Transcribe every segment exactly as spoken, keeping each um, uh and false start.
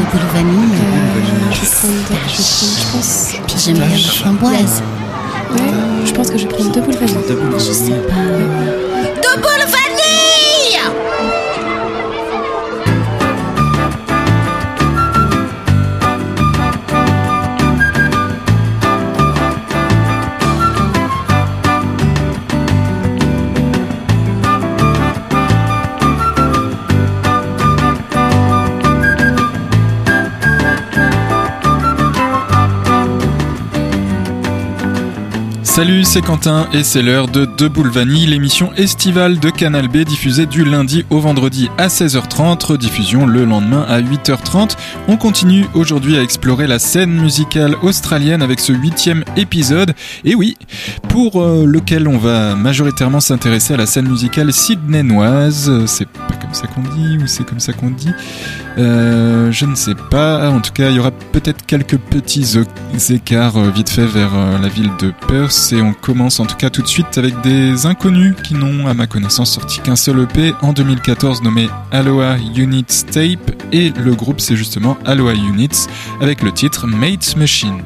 boule vanille. Euh, je vais prendre, je vais prendre, je pense. Puis j'aime bien la framboise. Ouais, je pense que je vais prendre deux boules vanille. Deux boules Je sais pas. Deux boules vanille. Salut, c'est Quentin et c'est l'heure de Deux Boules Vanille, l'émission estivale de Canal B diffusée du lundi au vendredi à seize heures trente, rediffusion le lendemain à huit heures trente. On continue aujourd'hui à explorer la scène musicale australienne avec ce huitième épisode. Et oui, pour euh, lequel on va majoritairement s'intéresser à la scène musicale sydneynoise. C'est pas comme ça qu'on dit ou c'est comme ça qu'on dit euh, Je ne sais pas. En tout cas, il y aura peut-être quelques petits écarts euh, vite fait vers euh, la ville de Perth. Et on commence en tout cas tout de suite avec des inconnus qui n'ont à ma connaissance sorti qu'un seul E P en deux mille quatorze nommé Aloha Units Tape, et le groupe c'est justement Aloha Units avec le titre Mate Machine.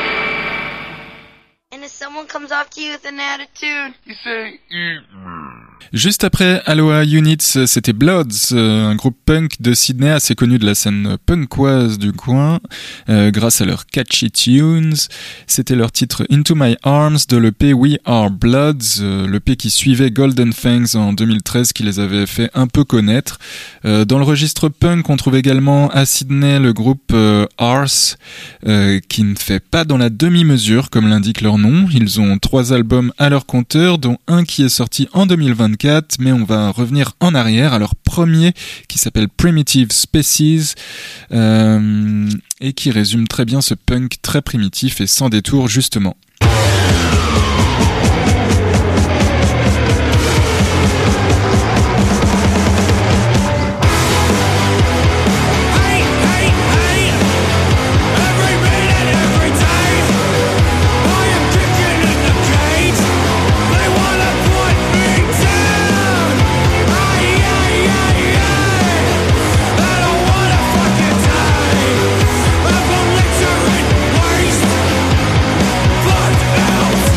Comes off to you with an attitude, You say, eat me. Juste après Aloha Units, c'était Bloods, un groupe punk de Sydney assez connu de la scène punkoise du coin, euh, grâce à leurs catchy tunes. C'était leur titre Into My Arms de l'E P We Are Bloods, euh, l'E P qui suivait Golden Fangs en deux mille treize, qui les avait fait un peu connaître. Euh, dans le registre punk, on trouve également à Sydney le groupe euh, Arse, euh, qui ne fait pas dans la demi-mesure, comme l'indique leur nom. Ils ont trois albums à leur compteur, dont un qui est sorti en deux mille vingt-quatre, mais on va revenir en arrière à leur premier qui s'appelle Primitive Species euh, et qui résume très bien ce punk très primitif et sans détour justement. Else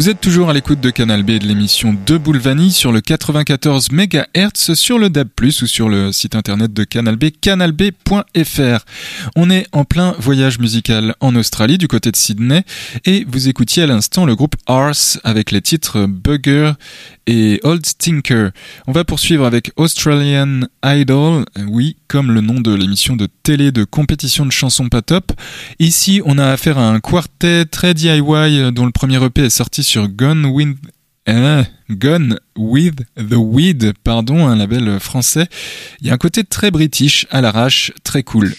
Vous êtes toujours à l'écoute de Canal B et de l'émission Deux Boules Vanille sur le quatre-vingt-quatorze mégahertz sur le D A B plus, ou sur le site internet de Canal B, canal b point f r. On est en plein voyage musical en Australie, du côté de Sydney, et vous écoutiez à l'instant le groupe Arse avec les titres Bugger et Old Stinker. On va poursuivre avec Australian Idol, oui, comme le nom de l'émission de télé de compétition de chansons pas top. Ici, on a affaire à un quartet très D I Y dont le premier E P est sorti sur Gone With, euh, Gone With The Weed, pardon, un label français. Il y a un côté très british à l'arrache, très cool.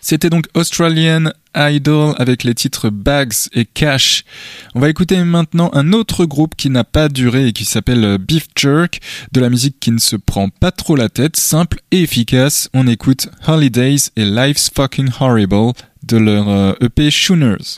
C'était donc Australian Idol avec les titres Bags et Cash. On va écouter maintenant un autre groupe qui n'a pas duré et qui s'appelle Beef Jerk, de la musique qui ne se prend pas trop la tête, simple et efficace. On écoute Holidays et Life's Fucking Horrible de leur euh, E P Shooners.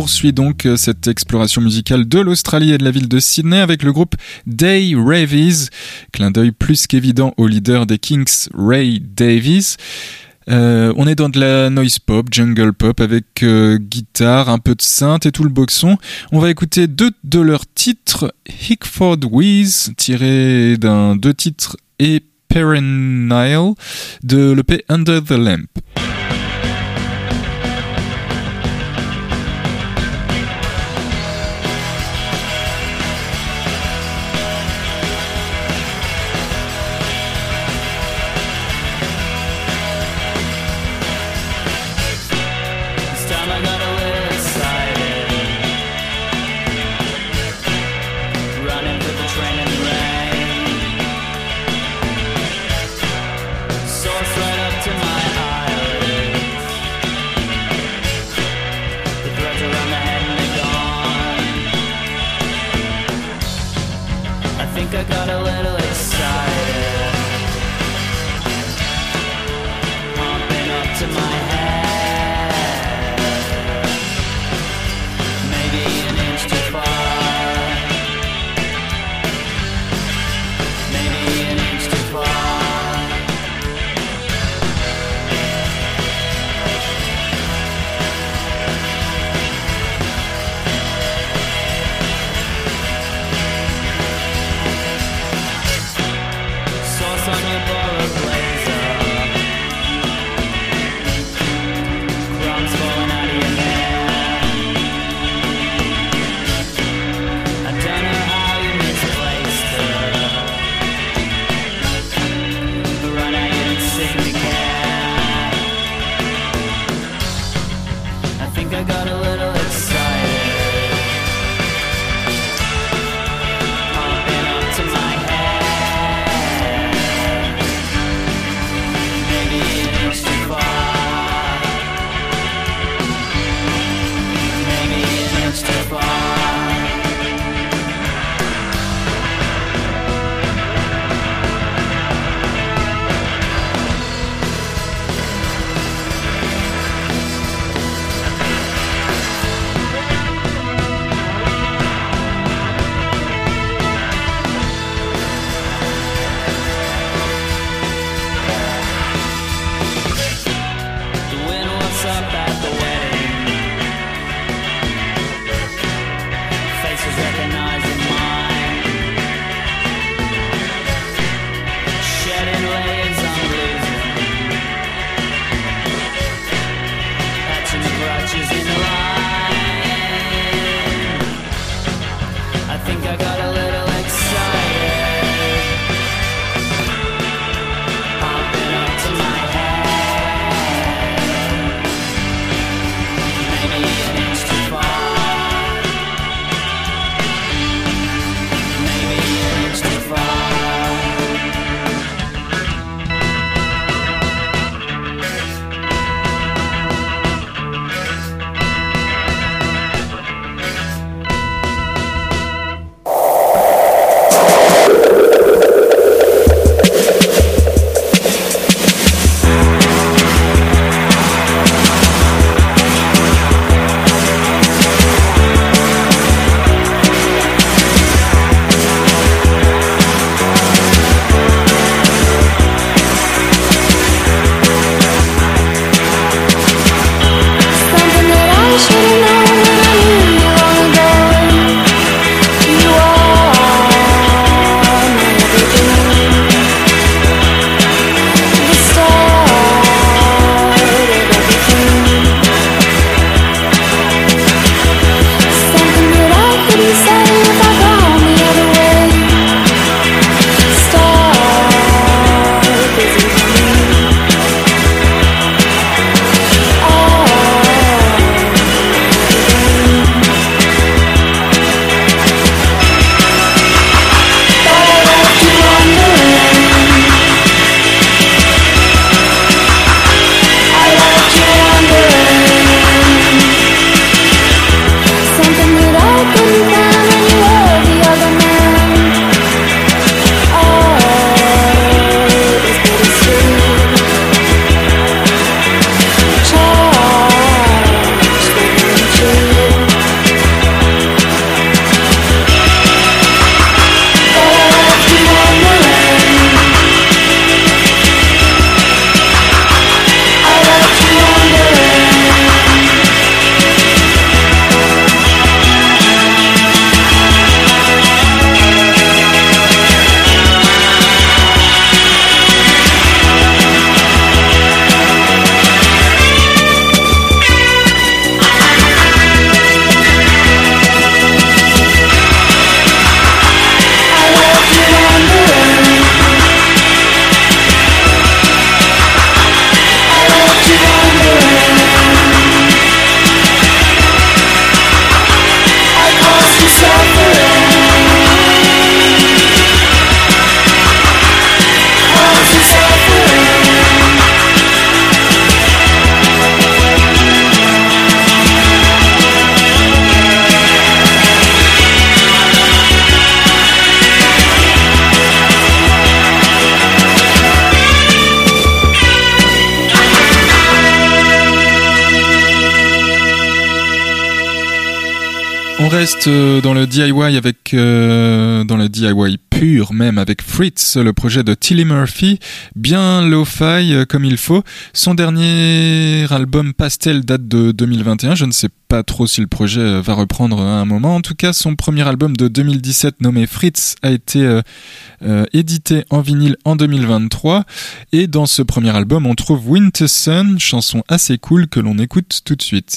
poursuit donc cette exploration musicale de l'Australie et de la ville de Sydney avec le groupe Day Ravies, clin d'œil plus qu'évident au leader des Kinks, Ray Davies. Euh, on est dans de la noise pop, jungle pop avec euh, guitare, un peu de synth et tout le boxon. On va écouter deux de leurs titres, Hickford Wheeze, tiré d'un deux titres et Perennial de l'E P Under the Lamp. reste dans le D I Y avec euh, dans le D I Y pur même avec Fritz, le projet de Tilly Murphy, bien lo-fi euh, comme il faut. Son dernier album Pastel date de deux mille vingt et un. Je ne sais pas trop si le projet va reprendre à un moment. En tout cas, son premier album de deux mille dix-sept nommé Fritz a été euh, euh, édité en vinyle en deux mille vingt-trois. Et dans ce premier album, on trouve Winter Sun, chanson assez cool que l'on écoute tout de suite.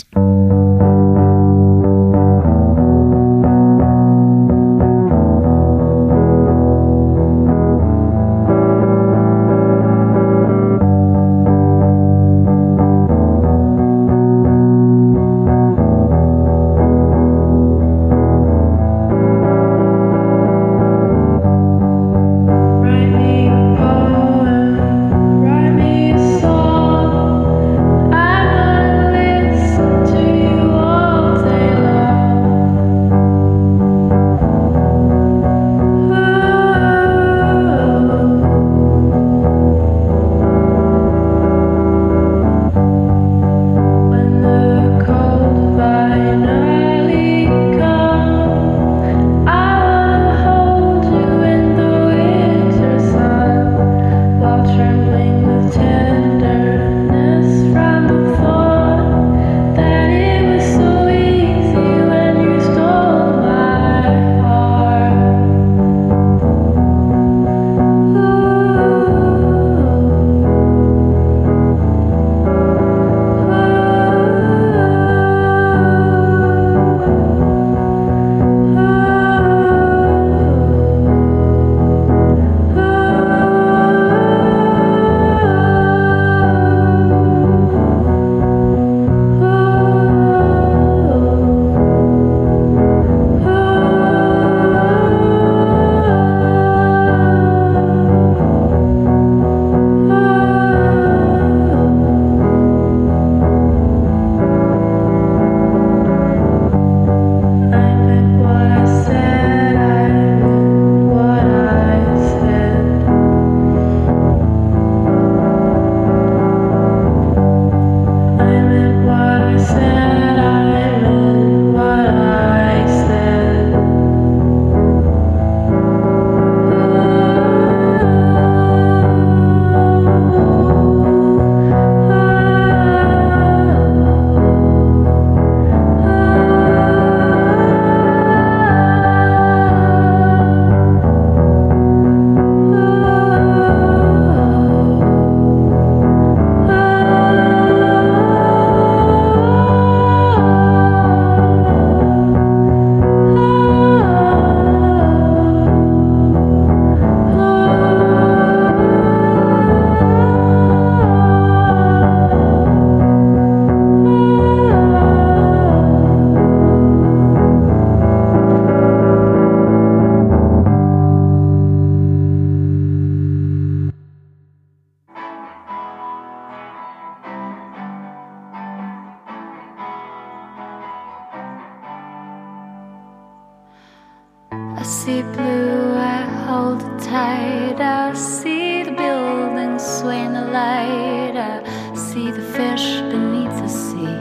see blue, I hold it tight. I see the buildings sway in the light. I see the fish beneath the sea.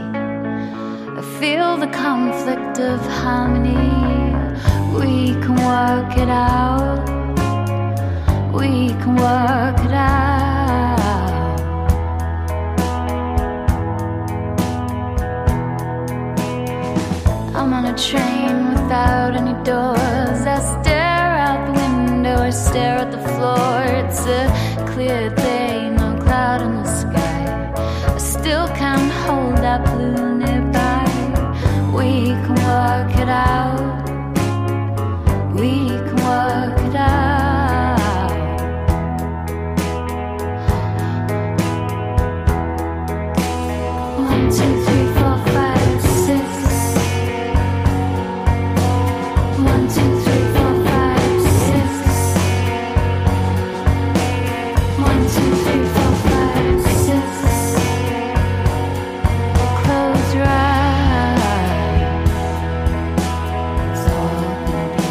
I feel the conflict of harmony. We can work it out. We can work it out. I'm on a train without any doors. I stare out the window, I stare at the floor. It's a clear day, no cloud in the sky. I still can't hold that blue nearby. We can work it out. We can work it out. One, two, three, four, five, six. One, two, three, four, five, six. One, two, three, four, five, six. Close your eyes. It's all gonna be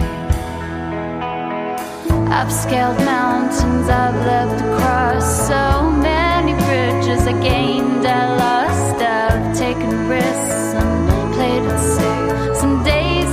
alright. I've scaled mountains, I've lived across so many bridges. I gained, I lost. I've taken risks and played it safe. Some days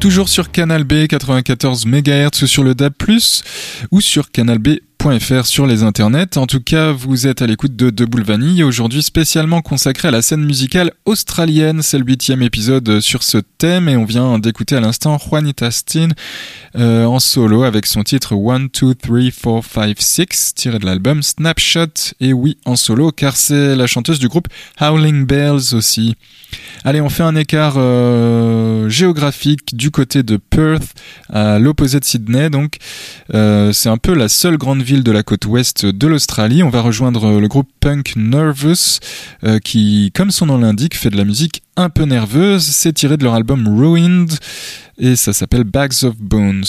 toujours sur Canal B quatre-vingt-quatorze mégahertz ou sur le D A B plus, ou sur canal b point f r sur les internets. En tout cas, vous êtes à l'écoute de De Boule Vanille, aujourd'hui spécialement consacré à la scène musicale australienne. C'est le huitième épisode sur ce thème et on vient d'écouter à l'instant Juanita Steen euh, en solo avec son titre one, two, three, four, five, six tiré de l'album Snapshot. Et oui, en solo car c'est la chanteuse du groupe Howling Bells aussi. Allez, on fait un écart euh, géographique du côté de Perth, à l'opposé de Sydney. Donc, euh, c'est un peu la seule grande ville de la côte ouest de l'Australie. On va rejoindre le groupe punk Nervous, euh, qui, comme son nom l'indique, fait de la musique un peu nerveuse. C'est tiré de leur album Ruined et ça s'appelle Bags of Bones.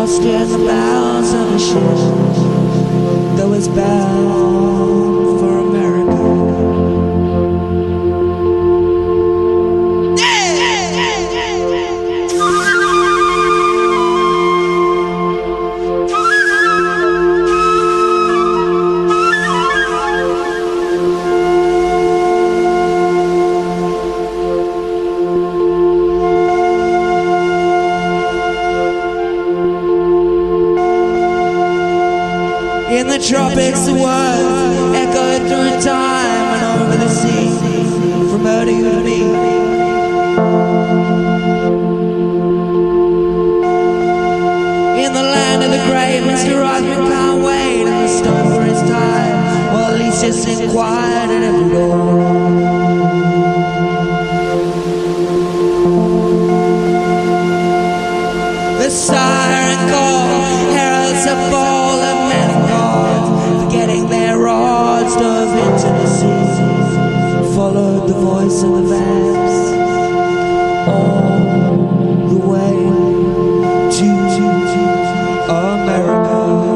lost in the bows of a ship that was bound for America. In the tropics the words echoed through time and over the sea from her to you and me. In the land of the great, Mister Rothman can't wait and the stone for his time. Well, at least just inquired at every door. The siren call heralds a ball of men and gods, forgetting their rods, dove into the sea, followed the voice of the vamps all the way to America.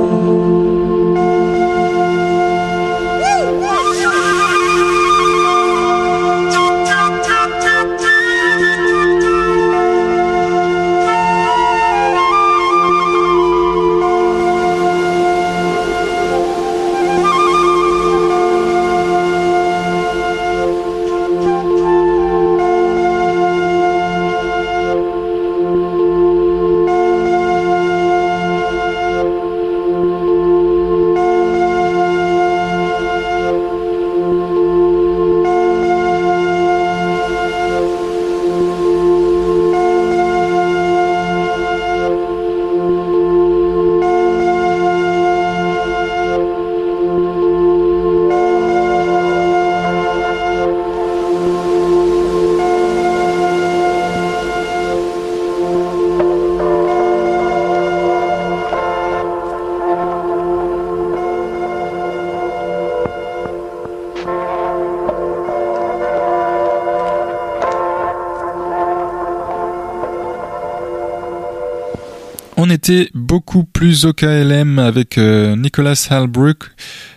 On était beaucoup plus au K L M avec euh, Nicholas Halbrook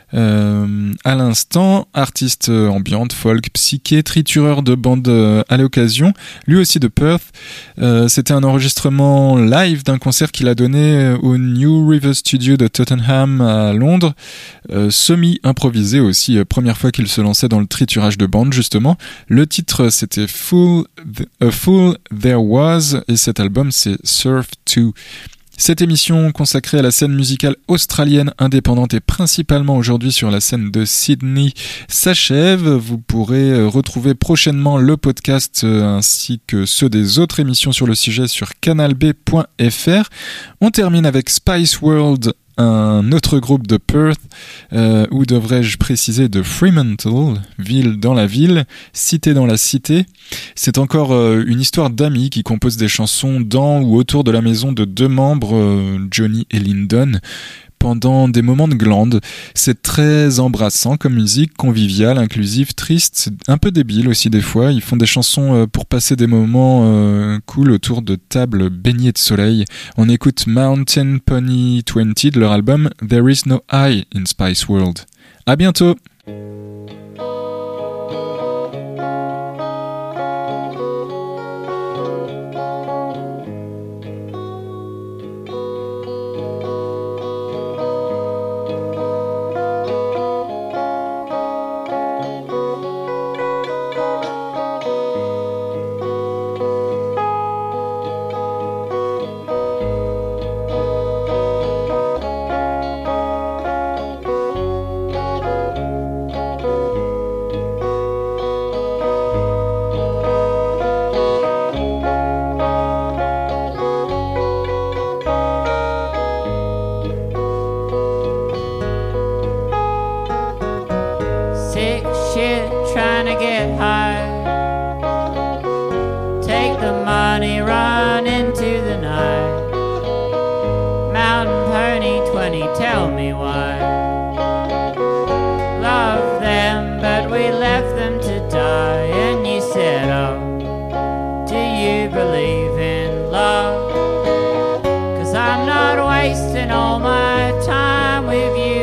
euh, à l'instant, artiste ambiante, folk, psyché, tritureur de bandes euh, à l'occasion, lui aussi de Perth. Euh, c'était un enregistrement live d'un concert qu'il a donné au New River Studio de Tottenham à Londres, euh, semi-improvisé aussi, euh, première fois qu'il se lançait dans le triturage de bandes justement. Le titre c'était Fool, A Fool There Was et cet album c'est Surf two. Cette émission consacrée à la scène musicale australienne indépendante et principalement aujourd'hui sur la scène de Sydney s'achève. Vous pourrez retrouver prochainement le podcast ainsi que ceux des autres émissions sur le sujet sur canal b point f r. On termine avec Spice World, un autre groupe de Perth, euh, ou devrais-je préciser de Fremantle, ville dans la ville, cité dans la cité. C'est encore euh, une histoire d'amis qui composent des chansons dans ou autour de la maison de deux membres, euh, Johnny et Lyndon, pendant des moments de glande. C'est très embrassant comme musique, conviviale, inclusive, triste, un peu débile aussi des fois. Ils font des chansons pour passer des moments euh, cool autour de tables baignées de soleil. On écoute Mountain Pony vingt de leur album There Is No I in Spice World. À bientôt! Tell me why. Love them, but we left them to die. And you said, oh, do you believe in love? 'Cause I'm not wasting all my time with you.